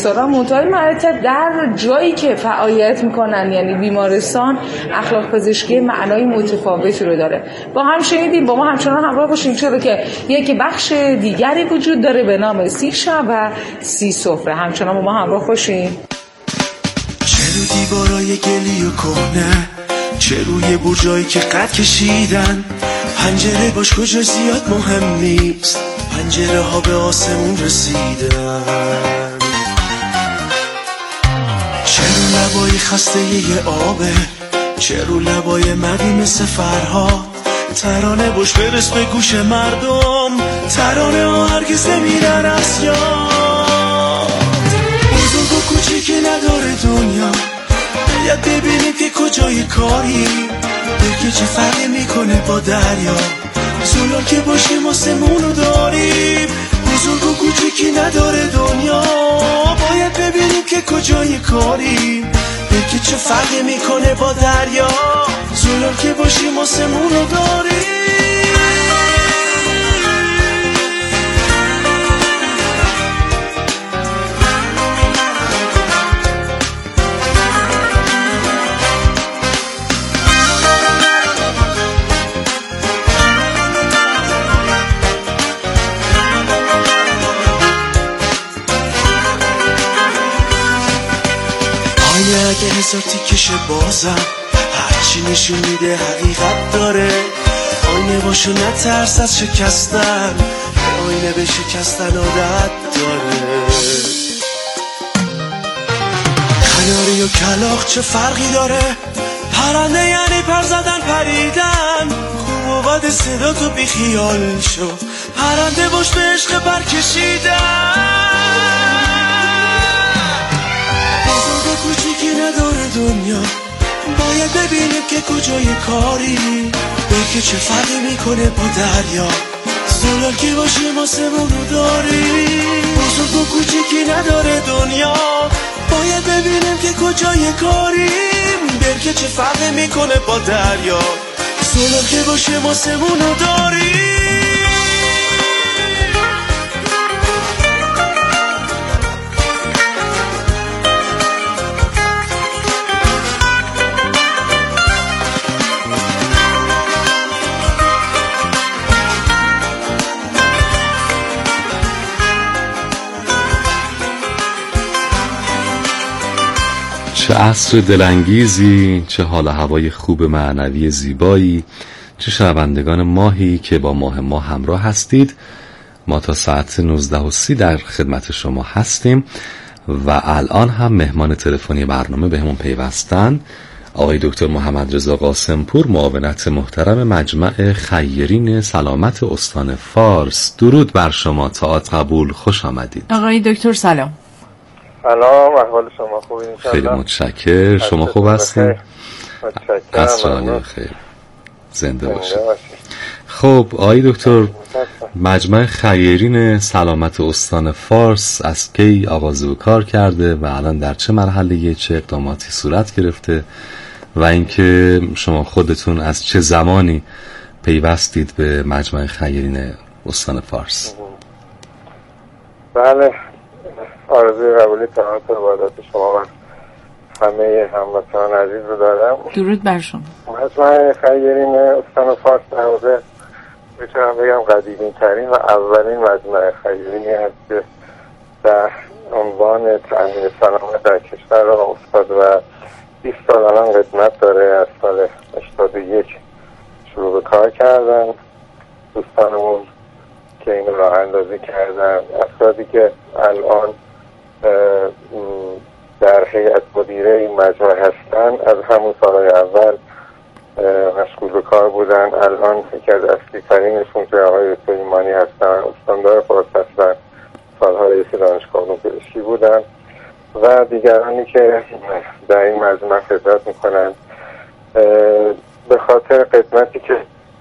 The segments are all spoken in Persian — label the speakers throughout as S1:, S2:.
S1: دارن، منتهای مراتب در جایی که فعالیت میکنن یعنی بیمارستان اخلاق پزشکی معنای متفاوتی رو داره. با هم شنیدیم، با ما همچنان همراه باشین، چرا که یک بخش دیگری وجود داره به نام 30 شب و 30 سفره. همچنان با ما همراه باشین.
S2: چه رو دیوارای گلی و کهنه، چه روی برجایی که قد کشیدن، پنجره باش کجا زیاد مهم نیست، پنجره ها به آسمون رسیدن. چه رو لبای خسته یه آبه، چه رو لبای مردی مثل فرهاد، ترانه باش برس به گوش مردم، ترانه ها هرگز نمیرن از یاد. بزرگ و کوچیکی نداره دنیا، باید ببینیم که کجای کاری، که چه فرقی میکنه با دریا، زلال که باشیم آسمونو داریم. بزرگ و کوچیکی نداره دنیا، باید ببینیم که کجای کاری، که چه فرقی میکنه با دریا، زلال که باشیم آسمونو داریم. اگه هزار تیکشه بازم، هرچی نشون میده حقیقت داره. آینه باشو نترس از شکستن، آینه به شکستن عادت داره. کناری و کلاغ چه فرقی داره، پرنده یعنی پر زدن پریدن. خوب و بد صدا تو بی خیال شو، پرنده باش به عشق پر کشیدن. کوچیکی نداره دنیا، باید ببینیم که کجای کاری، که چه فرقی میکنه با دریا، زلال که باشیم آسمونو داریم. بزرگ و کوچیکی نداره دنیا، باید ببینیم که کجای کاریم، که چه فرقی میکنه با دریا، زلال که باشیم آسمونو داریم.
S3: چه عصر دلانگیزی، چه حال هوای خوب معنوی زیبایی، چه شنوندگان ماهی که با ماه ما همراه هستید. ما تا ساعت 19:30 در خدمت شما هستیم و الان هم مهمان تلفنی برنامه بهمون پیوستن آقای دکتر محمد رضا قاسمپور، معاونت محترم مجمع خیرین سلامت استان فارس. درود بر شما، طاعت قبول، خوش آمدید.
S4: آقای دکتر سلام.
S5: سلام، احوال شما خوبه؟
S3: خیلی متشکر. شما خوب هستید؟
S5: متشکرم.
S3: خیر، زنده باشید. خب آقای دکتر، مجمع خیرین سلامت استان فارس از کی آغاز و کار کرده و الان در چه مرحله، چه اقداماتی صورت گرفته و اینکه شما خودتون از چه زمانی پیوستید به مجمع خیرین استان فارس؟
S5: بله، آرزوی قبولی تمام عبادات شما و همه هموطنان عزیز رو دارم.
S4: درود بر شما.
S5: مجمع خیرین استان فارس در واقع میتونم بگم قدیمی ترین و اولین مجمع خیرینی هست که در عنوان تأمین سلامت در کشور راه افتاد و 20 سال الان خدمت داره. از سال 81 شروع به کار کردن دوستانمون که این راه اندازی کردن. افرادی که الان در هیئت مدیره این مجمع هستن از همون سالهای اول مشغول به کار بودن. الان یکی از اصلی ترینشون که آقای سلیمانی هستن، استاندار فارس هستن، سالها رئیس دانشگاه علوم پزشکی بودن و دیگرانی که در این مجمع خدمت میکنن. به خاطر خدمتی که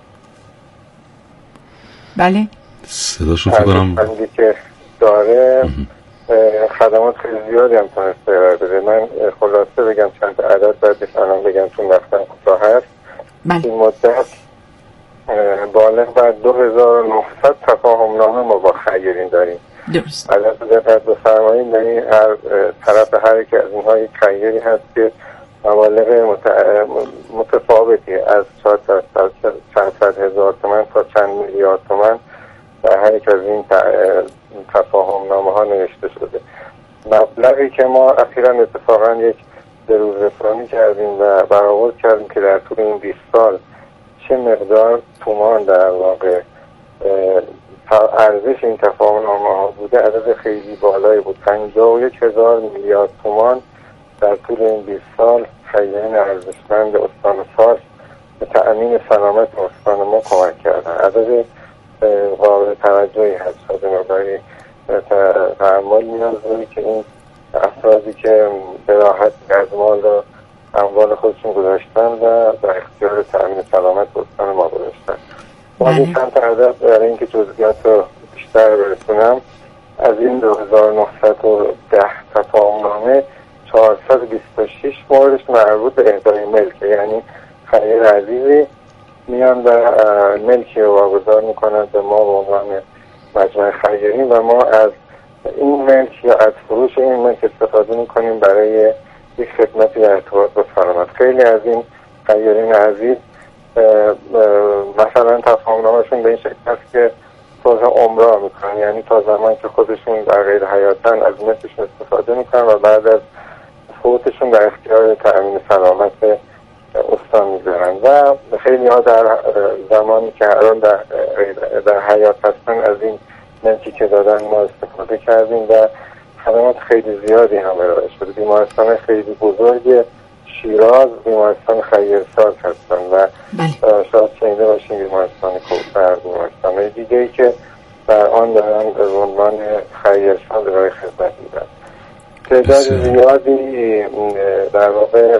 S4: بله
S3: صداشو فکرم
S5: که داره خدمات خیلی زیادی هم تونسته ارائه بده. من خلاصه بگم چند عدد بعدش الان بگم چون وقتم کوتاه هست. این مدت بالغ بر 2900 تفاهم نامه ما با خیرین داریم.
S4: درست.
S5: اگر دقت بفرمایید یعنی هر طرف هر یک از اینها یک خیری هست که مبالغ متفاوتی از چند صد هزار تومان تا چند میلیارد تومان در هر یک از این تفاهم نامه ها نوشته شده. مبلغی که ما اخیراً اتفاقاً یک روز رسانی کردیم و برآورد کردیم که در طول این 20 سال چه مقدار تومان در واقع ارزش این تفاهم نامه ها بوده، عدد خیلی بالایی بود. 51,000 میلیارد تومان در طول این 20 سال خیرین ارزشمند استان فارس به تأمین سلامت استان ما کمک کردن. عدد قابل توجهی هست. شده مقداری تحمل نیاز داره که این افرادی که به راحت از مال و اموال خودشون گذاشتن و در اختیار تأمین سلامت استان ما گذاشتن. ما چند تا عدد برای اینکه جزئیات رو بیشتر برسونم، از این 2910 تفاهم نامه 426 موردش مربوط به اهدای ملک، یعنی خیر عزیزی میان و ملکی رو واگذار میکنن به ما به عنوان مجمع خیرین و ما از این ملک یا از فروش این ملک استفاده میکنیم برای یک خدمتی در ارتباط با سلامت. خیلی از این خیرین عزیز مثلا تفاهم نامه‌شون به این شکل است که تازه عمره میکنن، یعنی تا زمان که خودشون در غیر حیاتن از ملکشون استفاده میکنن و بعد از فوتشون در اختیار تأمین سلامت استان میذارن و خیلی ها در زمانی که الان در حیات هستن از این ملکی که دادن ما استفاده کردیم و خدمات خیلی زیادی هم ارائه شده. بیمارستان خیلی بزرگ شیراز بیمارستان خیرساز هستن و شاید شنیده باشین بیمارستان کوثر، بیمارستان دیگه‌ای که در آن دارن به عنوان خیرساز ارائه خدمت میدن. تعداد زیادی در واقع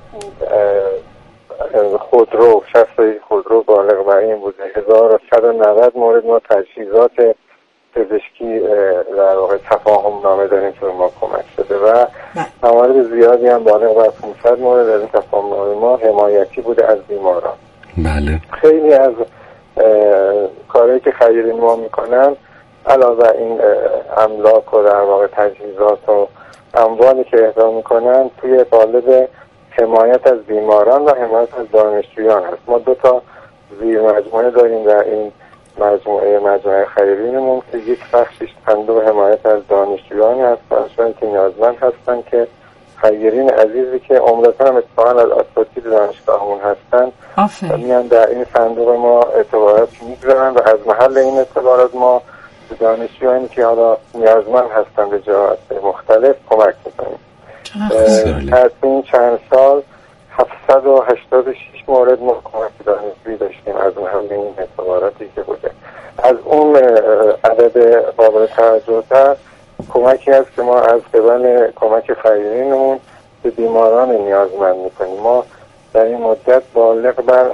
S5: خودرو، شخصی خودرو بالغ بر این بوده. 1190 مورد ما تجهیزات پزشکی در واقع تفاهم نامه داریم که ما کمک شده و موارد زیادی هم بالغ بر 500 مورد از این تفاهم نامه ما حمایتی بوده از بیماران.
S3: بله.
S5: خیلی از کارهایی که خیرین ما میکنن علاوه این املاک و در واقع تجهیزات و اموالی که اهدا میکنن توی قالب حمایت از بیماران و حمایت از دانشجویان هست. ما 2 تا زیر مجموعه داریم در این مجموعه خیرینمون که یک بخشش صندوق حمایت از دانشجویان هست و افرادی که نیازمند هستن که خیرین عزیزی که عمدتاً هم اتفاقاً از اساتید دانشگاهمون هستن میان در این صندوق ما اعتبارات میگذارن و از محل این اعتبارات ما دانشجویانی که حالا نیازمند هستن به جهات مختلف کمک میکنیم. از این چند سال 786 مورد ما کمک دانشجویی داشتیم از محل این اعتباراتی که بوده. از اون عدد قابل توجه‌تر کمکی هست که ما از قبل کمک خیرینمون به بیماران نیازمند میکنیم. ما در این مدت بالغ بر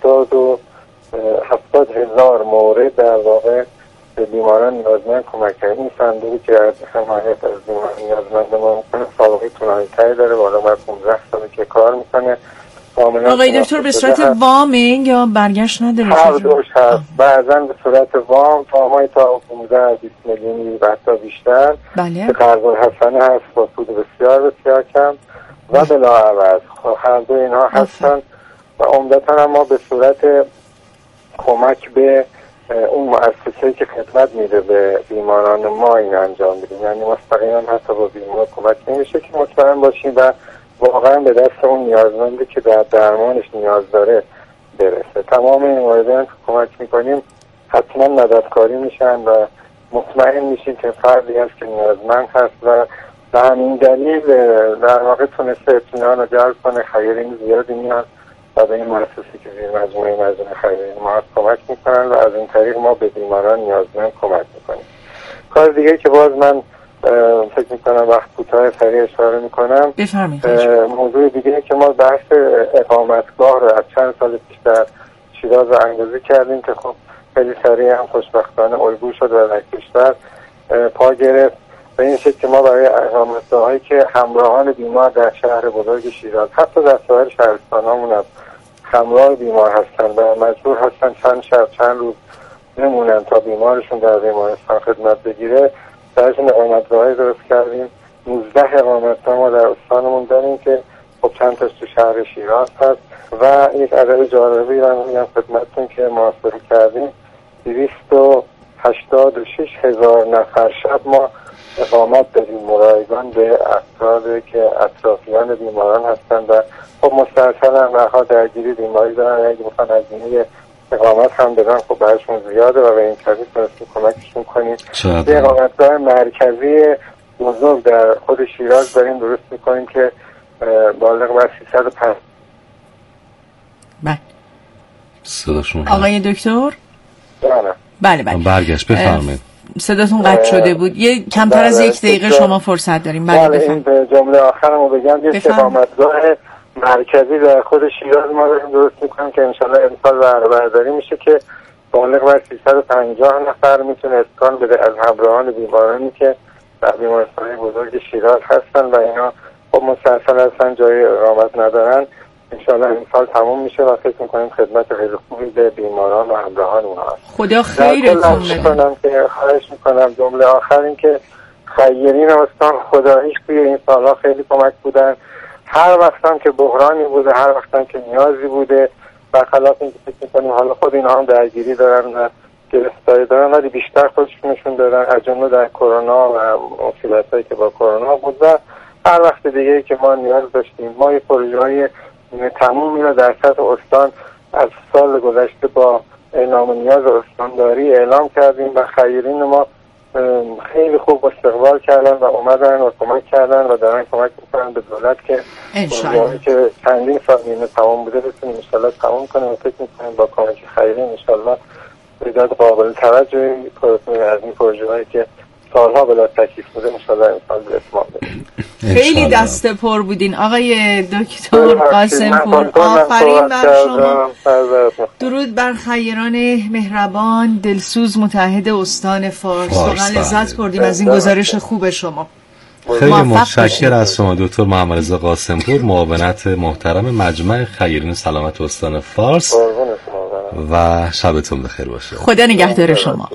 S5: 70,000 مورد در واقع به بیماران نیازمند کمک کردیم. این صندوقی که از حمایت از بیماران نیازمند ما میکنه سابقه طولانی‌تری داره، بالا بر 15 ساله که کار میکنه.
S4: آقای دکتر به صورت وامه یا برگشت نداره؟
S5: هر دوش هست. بعضا به صورت وام‌های تا 15-20 میلیونی و حتی بیشتر که قرض الحسنه هست با سود بسیار بسیار کم و بلاعوض. هر دو اینها هستن و عمدتاً هم ما به صورت کمک به اون مؤسسه‌ای که خدمت میده به بیماران ما این انجام میدیم، یعنی مستقیما حتی با بیمار کمک نمیشه که مطمئن باشیم و واقعا به دست اون نیازمندی که در درمانش نیاز داره برسه. تمام این موردن که کمک میکنیم حتما مددکاری میشن و مطمئن میشیم که فردی هست که نیازمند هست و به همین دلیل در واقع تونسته اطمینان رو جلب کنه. خیرین زیادی میاد و به این مؤسسه که زیر مجموعه خیرین ما کمک میکنن و از این طریق ما به بیماران نیازمند کمک میکنیم. کار دیگه که باز من فکر میکنم وقت کوتاه سریع اشاره میکنم، موضوع دیگه که ما بحث اقامتگاه رو از چند سال پیش در شیراز اندازه کردیم که خب خیلی سریع هم خوشبختانه الگو شد و در کشور پا گرفت به این شکل که ما برای اقامتگاهایی که همراهان بیمار در شهر بزرگ شیراز حتی در سایر شهرستان‌هامون هم همراه بیمار هستن و مجبور هستن چند شب چند روز بمونن تا بیمارشون در بیمارستان خدمت بگیره، گسترش اقامتگاه‌های درست کردیم. 19 اقامتگاه ما در استانمون داریم که خب چند تاش تو شهر شیراز هست و یک عدد جالبی رو میگم خدمتتون که محاسبه کردیم 286,000 نفر شب ما اقامت داریم، مراجعان به افرادی که اطرافیان بیماران هستند و خب مسترسل هم برها درگیری بیماری دارن، اگه میخوان هزینه اقامت هم بدن خب برشون زیاده و به این طریق تونستیم کمکشون کنیم. یه اقامتگاه مرکزی بزرگ در خود شیراز داریم درست میکنیم که بالغ بر 305.
S4: بله
S3: صداشون
S4: آقای دکتر؟ بله
S3: برگشت بفرمایید.
S4: صداتون قطع شده بود. یه کمتر از 1 دقیقه شما فرصت داریم.
S5: بله این به جمله آخرمو بگم، یه اقامتگاه مرکزی در خود شیراز ما داریم درست میکنیم که انشالله امسال برداری میشه که بالغ بر 350 نفر میتونه اسکان بده از همراهان بیمارانی که در بیمارستان بزرگ شیراز هستن و اینا خب مسترسل هستن، جای اقامت ندارن. انشالله امسال تموم میشه و فکر میکنیم خدمت خیلی خوبی به بیماران و همراهان اونها هست.
S4: خدا خیرتون بده.
S5: خواهش میکنم جمله آخر این که خیرین استان خداییش توی این سالها خیلی کمک بودن. هر وقتم که بحرانی بوده، هر وقتم که نیازی بوده، برخلاف اینکه فکر میکنیم حالا خود اینا هم درگیری دارن و گرفتاری دارن، ولی بیشتر خودشونشون دارن، از جمله در کرونا و مصیبتایی که با کرونا بود و هر وقت دیگه که ما نیاز داشتیم. ما یه پروژه‌های تمومی رو در سطح استان از سال گذشته با اعلام نیاز استانداری اعلام کردیم و خیرین ما خیلی خوب استقبال کردن و اومدن و کمک کردن و دارن کمک میکنن به دولت که پروژه‌ای که چندین سال نیمه تمام بوده بتونیم انشالله تمام کنیم و فکر میکنیم با کمک خیرین انشالله تعداد قابل توجهی از این پروژه‌هایی که سالها بلا تکلیف بوده انشالله امسال به اتمام برسیم.
S4: خیلی دست پر بودین آقای دکتر قاسم پور. آفرین بر شما. درود بر خیران مهربان دلسوز متحد استان فارس. واقعا لذت بردیم از این گزارش خوب شما.
S3: خیلی متشکرم از شما دکتر محمد رضا قاسم پور، معاونت محترم مجمع خیرین سلامت استان فارس و شبتون بخیر باشه.
S4: خدا نگهدار شما.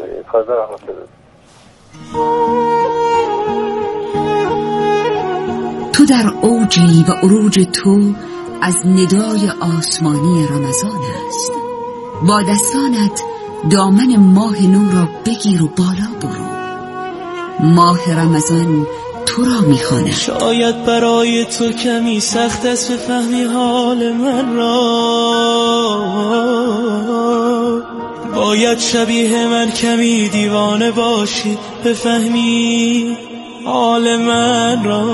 S6: تو در اوجی و عروج تو از ندای آسمانی رمضان است. با دستانت دامن ماه نور را بگیر و بالا برو. ماه رمضان تو را میخواند.
S2: شاید برای تو کمی سخت است بفهمی حال من را، باید شبیه من کمی دیوانه باشی بفهمی حال من را.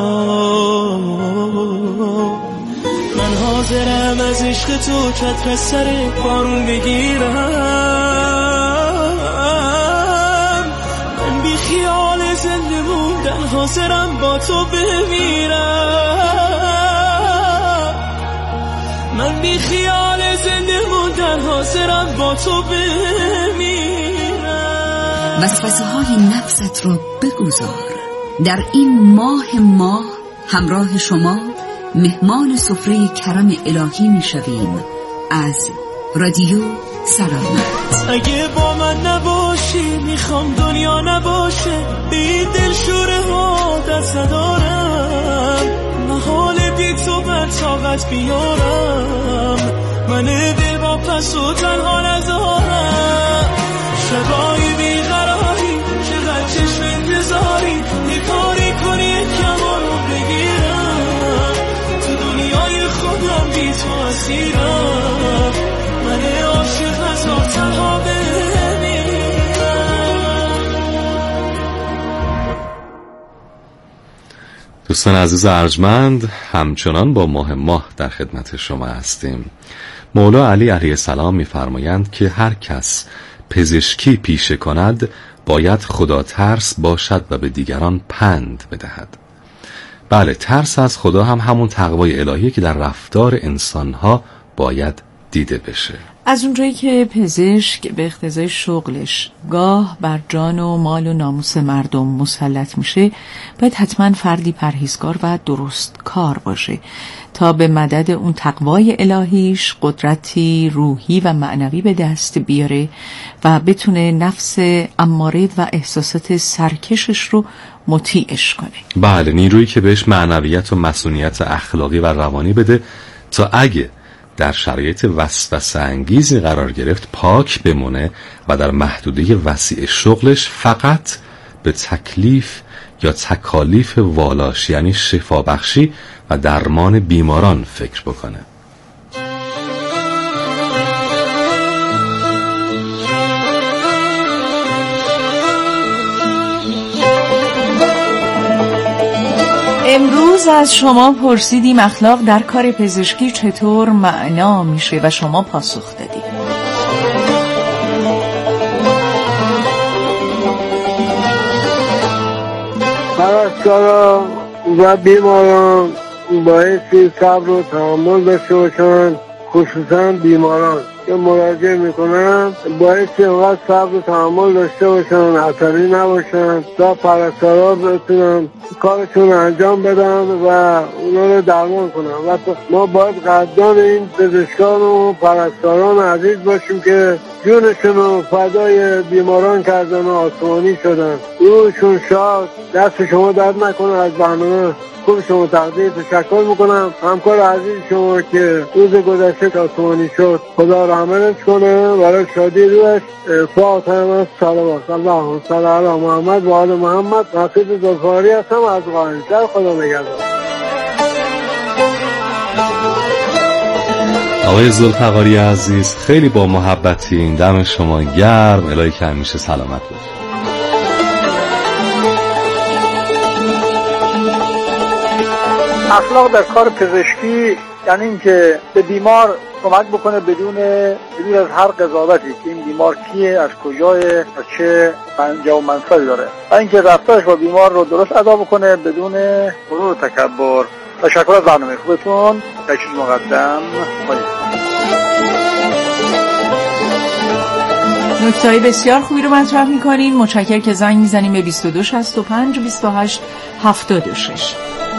S2: من حاضرم از عشق تو چتر سر بارون بگیرم، من بی خیال زنده موندن حاضرم با تو بمیرم، من بی خیال زنده موندن حاضرم با تو بمیرم.
S6: وسوسه های نفست را بگذار. در این ماه همراه شما مهمان سفره کرم الهی میشویم از رادیو سلامت.
S2: اگه با من نباشی میخوام دنیا نباشه، این دلشوره ها دست ندارم، محال بی تو بر طاقت بیارم، من دل با پس و تنها نذارم. شبایی بیقراری چقدر چشم انتظاری، یه کاری کنی کمان رو بگیرم، تو دنیای خودم بی تو اسیرم، من عاشق از آب تنها بمیرم.
S3: دوستان عزیز ارجمند، همچنان با ماه در خدمت شما هستیم. مولا علی علیه السلام می‌فرمایند که هر کس پزشکی پیشه کند باید خدا ترس باشد و به دیگران پند بدهد. بله، ترس از خدا هم همون تقوای الهی که در رفتار انسانها باید دیده بشه.
S4: از اونجایی که پزشک به اقتضای شغلش گاه بر جان و مال و ناموس مردم مسلط میشه، باید حتما فردی پرهیزکار و درست کار باشه تا به مدد اون تقوای الهیش قدرتی روحی و معنوی به دست بیاره و بتونه نفس اماره و احساسات سرکشش رو مطیعش کنه.
S3: بله، نیرویی که بهش معنویت و مسئولیت اخلاقی و روانی بده تا اگه در شرایط وسوسه انگیزی قرار گرفت پاک بمونه و در محدوده وسیع شغلش فقط به تکلیف یا تکالیف والاش یعنی شفابخشی و درمان بیماران فکر بکنه.
S4: امروز از شما پرسیدیم اخلاق در کار پزشکی چطور معنا میشه و شما پاسخ دادید.
S7: پرستاران و بیماران بایستی صبر و تحمل داشته باشن، خصوصا بیماران که مراجعه میکنن بایستی انقدر صبر و تحمل داشته باشن، عصبی نباشن تا پرستارا بتونن کارشون انجام بدن و اونا رو درمان کنن. و ما باید قدردان این پزشکان و پرستاران عزیز باشیم که جونشون رو فدای بیماران کردن و آسمانی شدن. روحشون شاد، دست شما درد نکنه. از برنامه خوب شما تقدیر تشکر میکنم. همکار عزیز شما که روز گذشته آسمانی شد، خدا رحمتش کنه، برای شادی روحش فاتحه از صلوات. اللهم صل علی محمد و آل محمد. نصیب ذوالفقاری هستم از قائمشهر. خدا نگهدار.
S3: آقای ذوالفقاری عزیز خیلی با محبتین، دم شما گرم، الهی که همیشه سلامت باشید.
S8: اخلاق در کار پزشکی یعنی اینکه به بیمار کمک بکنه بدون از هر قضاوتی که این بیمار کیه، از کجای، از چه پنجه و منصبی داره، و اینکه رفتارش با بیمار رو درست ادا بکنه بدون غرور و تکبر. تشکر از برنامه خوبتون. تشکر مقدم.
S4: نکته‌های بسیار خوبی رو مطرح می‌کنین. متشکرم که زنگ می‌زنیم به 22 65 28 76.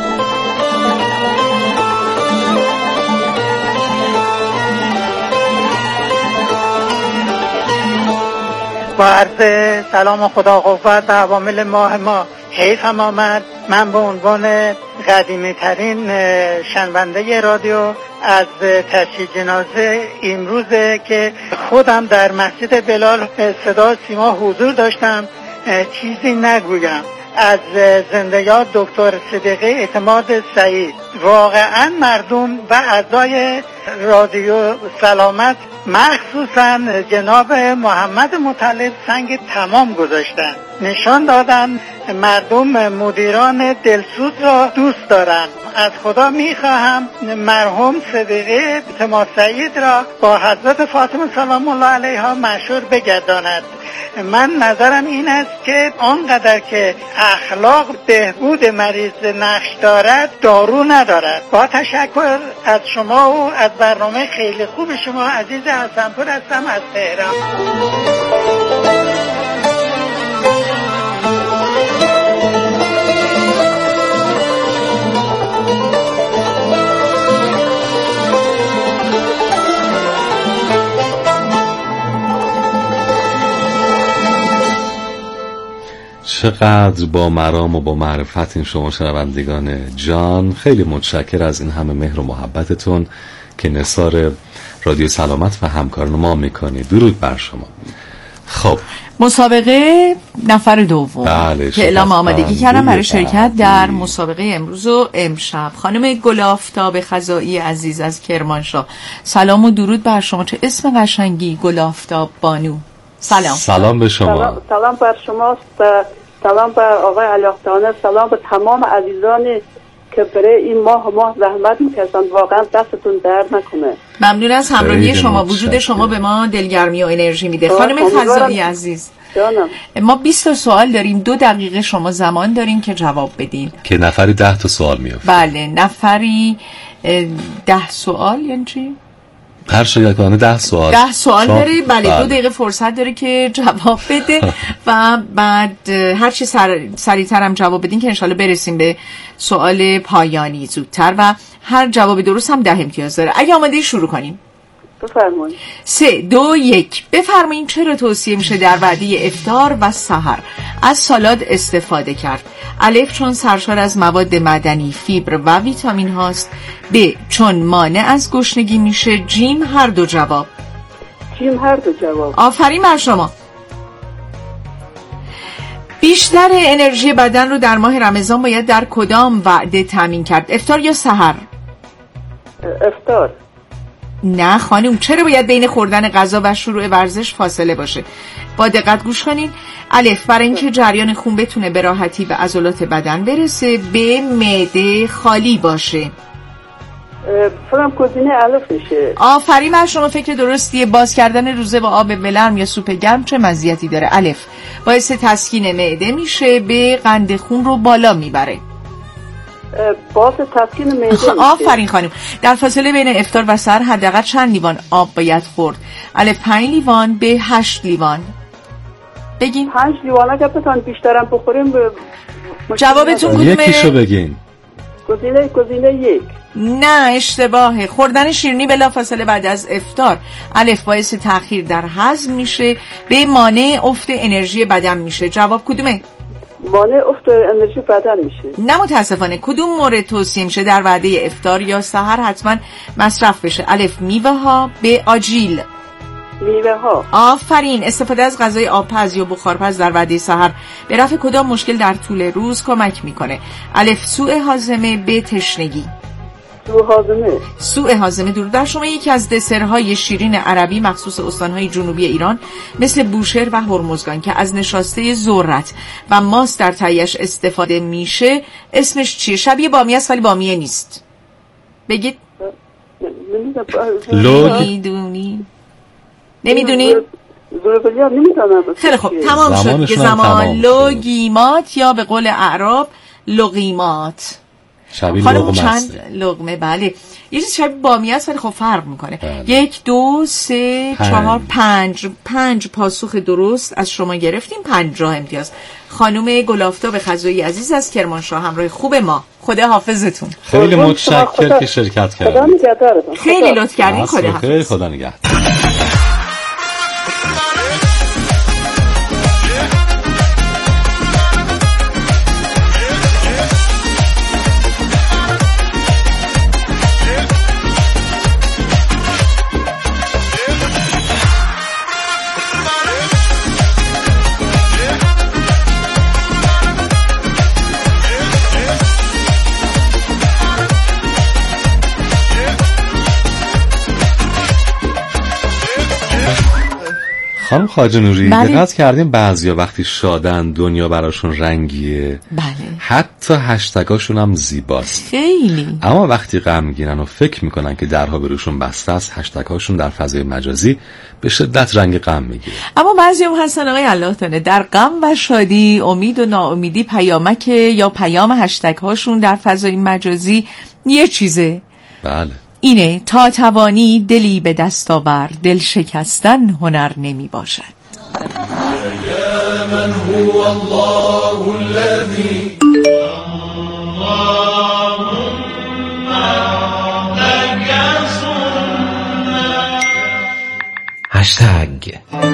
S9: با عرض سلام و خدا قوت به عوامل ماه ما. حیفم آمد من به عنوان قدیمی ترین شنونده رادیو از تشییع جنازه امروزه که خودم در مسجد بلال صدا سیما حضور داشتم چیزی نگویم. از زنده یاد دکتر صدیقه اعتماد سعید. واقعا مردم و اعضای رادیو سلامت مخصوصا جناب محمد مطلب سنگ تمام گذاشتن، نشان دادن مردم مدیران دلسوز را دوست دارن. از خدا میخواهم مرحوم صدیقه اعتماد سعید را با حضرت فاطمه سلام الله علیها مشهور بگرداند. من نظرم این است که آنقدر که اخلاق بهبود مریض نقش دارد دارو ندارد. با تشکر از شما و از برنامه خیلی خوب شما. عزیز حسنپور هستم از تهران.
S3: چقدر با مرام و با معرفت این شما شنوندگان جان. خیلی متشکر از این همه مهر و محبتتون که نثار رادیو سلامت و همکاران ما میکنید. درود بر شما. خب
S4: مسابقه نفر دوم
S3: بله،
S4: که اعلام آمادگی کردم برای شرکت در مسابقه امروز و امشب. خانم گل‌آفتاب خزائی عزیز از کرمانشاه، سلام و درود بر شما. چه اسم قشنگی، گل‌آفتاب بانو. سلام.
S3: سلام به شما.
S10: سلام بر شماست، سلام بر آقای علی‌آختانه، سلام به تمام عزیزانی که برای این ماه زحمت می‌کشن. واقعا دستتون درد نکنه.
S4: ممنون از همراهی شما. وجود شما به ما دلگرمی و انرژی میده. خانم خزائی عزیز،
S10: جانم،
S4: ما 20 سوال داریم، 2 دقیقه شما زمان داریم که جواب بدین.
S3: که نفری 10 تا سوال میافته.
S4: بله، نفری 10 سوال. یعنی چی؟
S3: هر شاگردانه 10 سوال
S4: 10 سوال داره. بله 2 دقیقه فرصت داره که جواب بده و بعد هر چی سریع‌تر هم جواب بدین که انشالله برسیم به سوال پایانی زودتر و هر جواب درست هم 10 امتیاز داره. اگه آماده شروع کنیم.
S10: بفرمایید.
S4: 3 2 1 بفرمایید. چرا توصیه میشه در وعده افطار و سحر از سالاد استفاده کرد؟ الف چون سرشار از مواد معدنی، فیبر و ویتامین هاست. ب چون مانع از گشنگی میشه. جیم هر دو جواب.
S10: جیم هر دو جواب.
S4: آفرین بر شما. بیشتر انرژی بدن رو در ماه رمضان باید در کدام وعده تامین کرد؟ افطار یا سحر؟
S10: افطار.
S4: نه خانم، چرا باید بین خوردن غذا و شروع ورزش فاصله باشه؟ با دقت گوش کنین. الف برای اینکه جریان خون بتونه به راحتی به عضلات بدن برسه. ب معده خالی باشه.
S10: فکرم گزینه الف میشه.
S4: آفرین بر شما، فکر درستیه. باز کردن روزه با آب ولرم یا سوپ گرم چه مزیتی داره؟ الف باعث تسکین معده میشه. ب قند خون رو بالا میبره.
S10: باعث تسکین معده میشه.
S4: آفرین خانم. در فاصله بین افطار و سحر حداقل چند لیوان آب باید خورد؟ الف 5 لیوان. ب 8 لیوان. بگین.
S10: 5 لیوان اگه بتون بیشترم بخوریم
S4: جوابتون کدومه؟
S3: یکیشو بگین.
S10: گزینه 1.
S4: نه اشتباهه. خوردن شیرینی بلافاصله بعد از افطار الف باعث تأخیر در هضم میشه. به مانع افت انرژی بدن میشه. جواب کدومه؟
S10: مانع افت انرژی بدن میشه.
S4: نه متاسفانه. کدوم مورد توصیه میشه در وعده افطار یا سحر حتما مصرف بشه؟ الف میوه ها. به آجیل.
S10: میوه ها.
S4: آفرین. استفاده از غذای آبپز یا بخارپز در وعده سحر به رفع کدام مشکل در طول روز کمک میکنه؟ الف سوء هاضمه. ب تشنگی. سوء هاضمه. درود بر شما. یکی از دسرهای شیرین عربی مخصوص استانهای جنوبی ایران مثل بوشهر و هرمزگان که از نشاسته ذرت و ماست در تهیه‌اش استفاده میشه اسمش چیه؟ شبیه بامیه است ولی بامیه نیست. بگید. نمیدونی؟ خیلی خوب تمام شد که زمان. لوگیمات یا به قول اعراب لقیمات.
S3: شبیه لقمه
S4: چند لقمه. بله یه چیز شبیه بامیه است ولی خب فرق میکنه. 1 2 3 4 5 پاسخ درست از شما گرفتیم. 50 امتیاز. خانم گلافتاب خزایی عزیز از کرمانشاه همراه خوب ما. خدا حافظتون.
S3: خیلی متشکرم که شرکت کردید.
S4: خیلی لطف کردین. خدا حافظ.
S3: خدا نگهدار. خانم خواجه نوری دقت کردیم بعضیا وقتی شادن دنیا براشون رنگیه.
S4: بله.
S3: حتی هشتگاشون هم زیباست.
S4: خیلی.
S3: اما وقتی غمگینن و فکر میکنن که درها بروشون بسته است هشتگاشون در فضای مجازی به شدت رنگ غم میگیره.
S4: اما بعضی هم هستن آقای الله تعالی در غم و شادی، امید و ناامیدی پیامک یا پیام هشتگ هاشون در فضای مجازی یه چیزه.
S3: بله.
S4: اینه تا توانی دلی به دست آور، دل شکستن هنر نمی باشد. من هو الله الذی
S11: هشتگ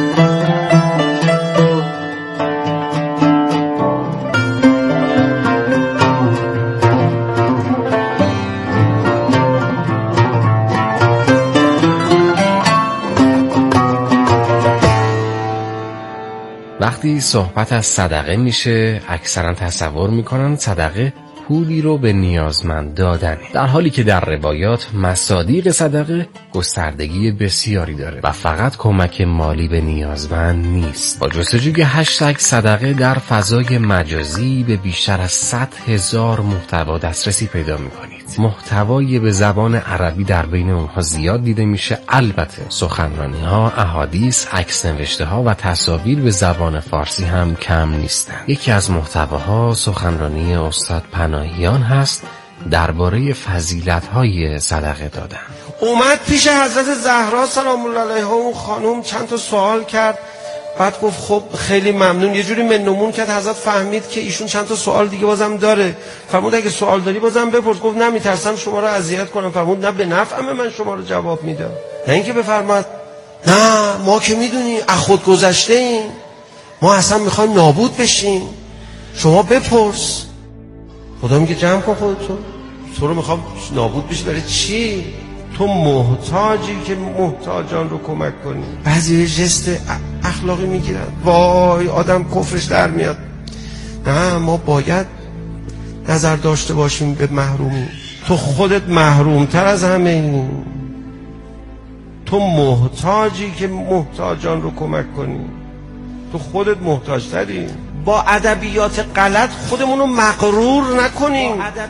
S11: وقتی صحبت از صدقه میشه اکثرا تصور میکنن صدقه پولی رو به نیازمند دادن، در حالی که در روایات مصادیق صدقه گستردگی بسیاری داره و فقط کمک مالی به نیازمند نیست. با جستجوی هشتگ صدقه در فضای مجازی به بیشتر از 100,000 محتوا دسترسی پیدا میکنید. محتوای به زبان عربی در بین اونها زیاد دیده میشه. البته سخنرانی ها، احادیث، عکس نوشته ها و تصاویر به زبان فارسی هم کم نیستند. یکی از محتواها سخنرانی استاد پناهیان هست درباره فضیلت‌های صدقه دادن.
S12: اومد پیش حضرت زهرا سلام الله علیها، اون خانم چند تا سوال کرد، بعد گفت خب خیلی ممنون، یه جوری منمون کرد. حضرت فهمید که ایشون چند تا سوال دیگه بازم داره، فرمود اگه سوال داری بازم بپرس. گفت نه میترسم شما رو اذیت کنم. فرمود نه به نفعم من شما رو جواب میدم، نه اینکه بفرماد نه ما که میدونی از خود گذشته ایم، ما اصلا میخوایم نابود بشیم، شما بپرس. خدا میگه جمع کن خودتو، تو رو میخوام نابود بشی برای چی؟ تو محتاجی که محتاجان رو کمک کنی. بعضی جست اخلاقی میگیرن، وای آدم کفرش در میاد. نه ما باید نظر داشته باشیم به محرومی. تو خودت محرومتر از همه این، تو محتاجی که محتاجان رو کمک کنی، تو خودت محتاجتری. با ادبیات غلط خودمون رو مغرور نکنیم.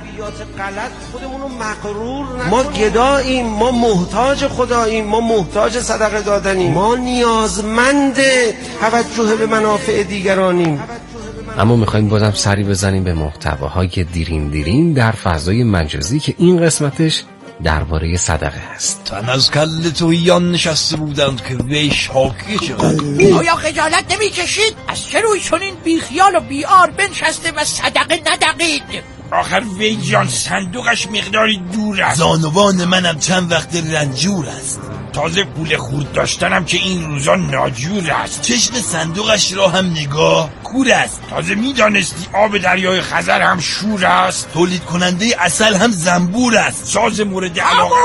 S12: ما گداییم، ما محتاج خداییم، ما محتاج صدقه دادنیم، ما نیازمند توجه به منافع دیگرانیم.
S11: اما میخوایم بازم سری بزنیم به محتواهای دیرین در فضای مجازی که این قسمتش درباره صدقه است.
S13: تن از کل توییان نشسته بودند که وی شاکی چقدر.
S14: آیا خجالت نمی کشید؟ از چه روی چنین بیخیال و بیار بنشسته و صدقه ندقید؟
S13: آخر وی جان صندوقش مقداری دور است، زانوان منم چند وقت رنجور است، تازه پول خورد داشتنم که این روزا ناجور است. چشم صندوقش را هم نگاه کور است، تازه میدانستی آب دریای خزر هم شور است، تولید کننده عسل هم زنبور است. ساز مورد علاقه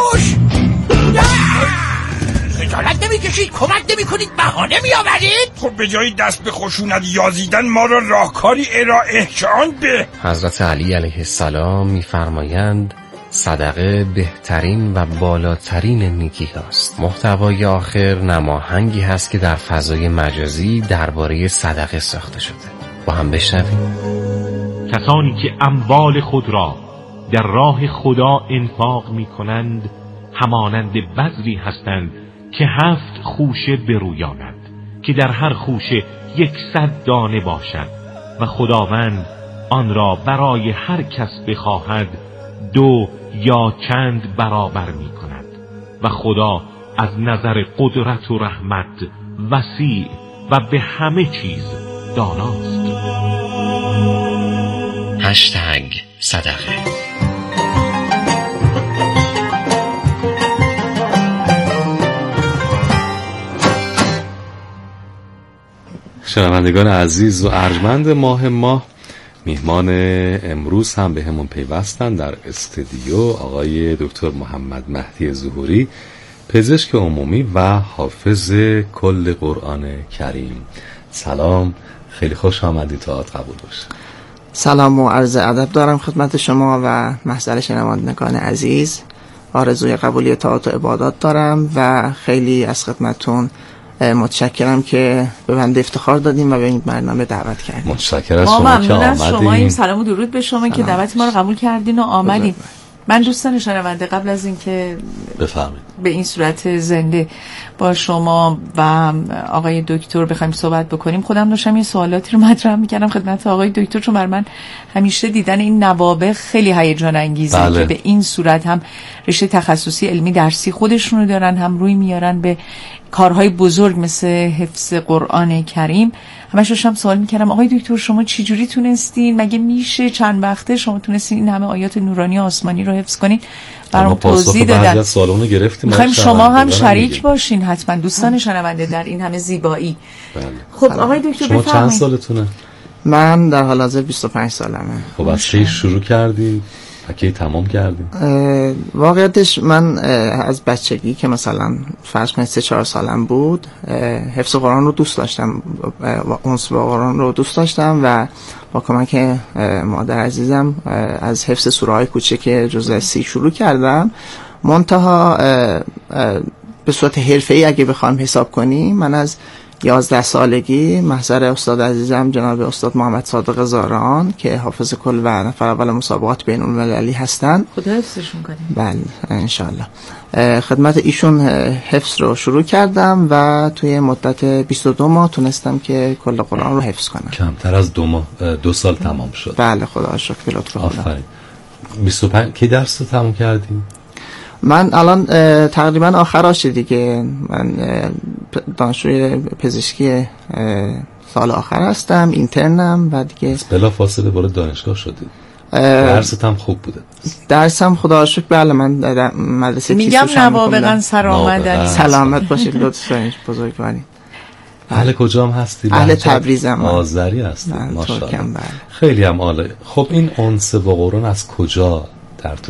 S14: خجالت نمی کشید؟ کمک نمی کنید؟ بهانه می آورید؟
S13: خب به جای دست به خشونت یازیدن ما را راهکاری ارائه که آن به.
S11: حضرت علی علیه السلام می‌فرمایند صدقه بهترین و بالاترین نیکی هست. محتوای آخر نماهنگی هست که در فضای مجازی درباره صدقه ساخته شده. با هم بشنویم.
S15: کسانی که اموال خود را در راه خدا انفاق می کنند همانند بذری هستند که 7 خوشه برویاند که در هر خوشه 100 دانه باشد و خداوند آن را برای هر کس بخواهد 2 یا چند برابر می کند و خدا از نظر قدرت و رحمت وسیع و به همه چیز داناست.
S11: صدقه.
S3: شنوندگان عزیز و ارجمند ماه میهمان امروز هم به همون پیوستن در استودیو آقای دکتر محمد مهدی ظهوری، پزشک عمومی و حافظ کل قرآن کریم. سلام، خیلی خوش آمدید. تاعت قبول باشه.
S16: سلام و عرض ادب دارم خدمت شما و محضر شنوندگان عزیز. آرزوی قبولی طاعت و عبادات دارم و خیلی از خدمتون متشکرم که به بنده افتخار دادیم و به این برنامه دعوت کردیم.
S3: متشکرم از شما که آمدید.
S4: شما این سلام و درود به شما که دعوت ما رو قبول کردین و آمدین. من دوستان شنونده قبل از اینکه
S3: بفرمایید
S4: به این صورت زنده با شما و آقای دکتر بخوایم صحبت بکنیم، خودم داشتم این سوالاتی رو مطرح می‌کردم خدمت آقای دکتر، چون بر من همیشه دیدن این نوابغ خیلی هیجان انگیزه که به این صورت هم رشته تخصصی علمی درسی خودشونو دارن، هم روی میارن به کارهای بزرگ مثل حفظ قرآن کریم. همش داشتم سوال میکردم آقای دکتر شما چی جوری تونستین؟ مگه میشه چند وقته شما تونستین این همه آیات نورانی آسمانی رو حفظ کنین؟ برام توضیح دادن. میخوایم شما هم شریک باشین حتما دوستان شنونده در این همه زیبایی. خب آقای دکتر
S3: شما چند سالتونه؟
S16: من در حال حاضر 25 سالمه.
S3: خب از کی شروع کردی؟ کی تمام کردیم؟
S16: واقعیتش من از بچگی که مثلا فرض کنید 3-4 سالم بود حفظ قرآن رو دوست داشتم، اونس با قرآن رو دوست داشتم و با کمک مادر عزیزم از حفظ سوره های کوچک جزء 30 شروع کردم. منتها به صورت حرفه‌ای اگه بخوام حساب کنیم من از 11 سالگی محضر استاد عزیزم جناب استاد محمد صادق زاران که حافظ کل و نفر اول مسابقات بین المللی هستن،
S4: خدا حفظشون کنه.
S16: بله انشالله. خدمت ایشون حفظ رو شروع کردم و توی مدت 22 ماه تونستم که کل قرآن رو حفظ کنم.
S3: کمتر از 2 سال تمام شد.
S16: بله خدا شکر به لطف خدا.
S3: آفرین. 25 کی درس رو تموم کردی؟
S16: من الان تقریبا آخراشه دیگه. من دانشجوی پزشکی سال آخر هستم، اینترنم و دیگه
S3: بلا فاصله وارد دانشگاه شدی. درست هم خوب بوده؟
S16: درسم خدا رو شکر بله. من در مدرسه
S4: میگم نوابقا سرآمدن.
S16: سلامت باشید لطف دارید بزرگوارید.
S3: اهل کجا هم هستی؟
S16: اهل تبریزم.
S3: آذری هستی؟
S16: ماشاءالله.
S3: خیلی هم عالی. خب این انس با قرآن از کجا در تو